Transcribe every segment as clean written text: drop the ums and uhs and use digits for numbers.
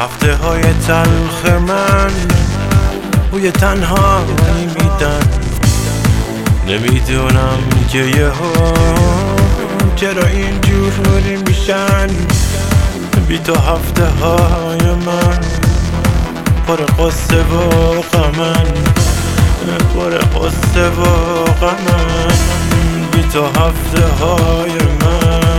هفته های تلخ من بوی تنهایی میدن. نمیدونم که یهو چرا اینجوری میشن. بی تو هفته های من پر قصه و غمن، پر قصه و غمن. بی تو هفته های من.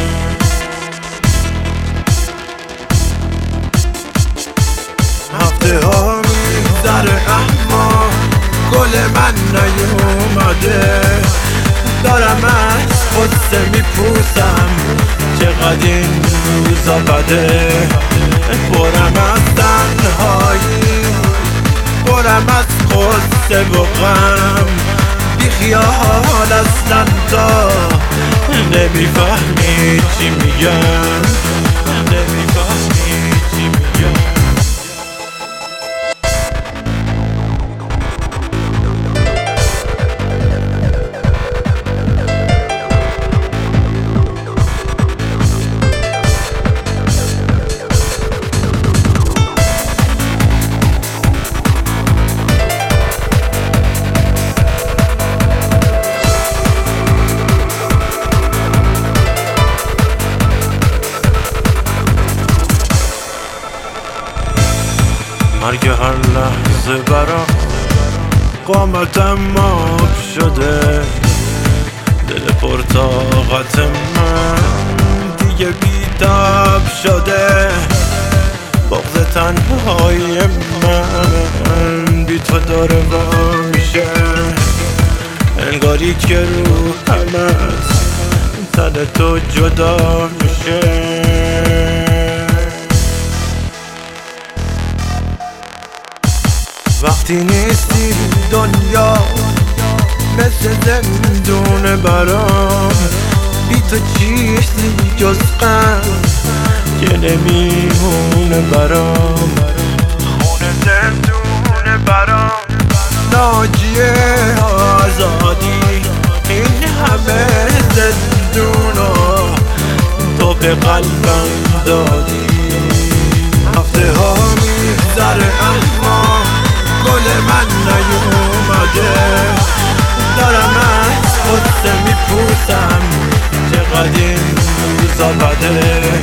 هفته ها میگذره اما گل من نیومده. دارم از قصه میپوسم چقدر این روزا بده. برم از تنهایی، برم از قصه و غم. بی خیال اصلا تا نمیفهمی چی میگم، نمیفهمی چی میگم. مرگ هر لحظه برام قامتم آب شده. دل پرطاقت من دیگه بی‌تاب شده. بغض تنهای من بی تو داره وا میشه. انگاری که روحم از تن تو جدا میشه. وقتی نیستی دنیا مثل زندونه برام. بی تو چیزی جز غم که نمیمونه برام. خونه زندونه برام، ناجیه آزادی. این همه زندونو تو به قلبم دادی. هفته ها میگذره اما گل من نیومده. دارم از قصه میپوسم چقدر این روزا بده.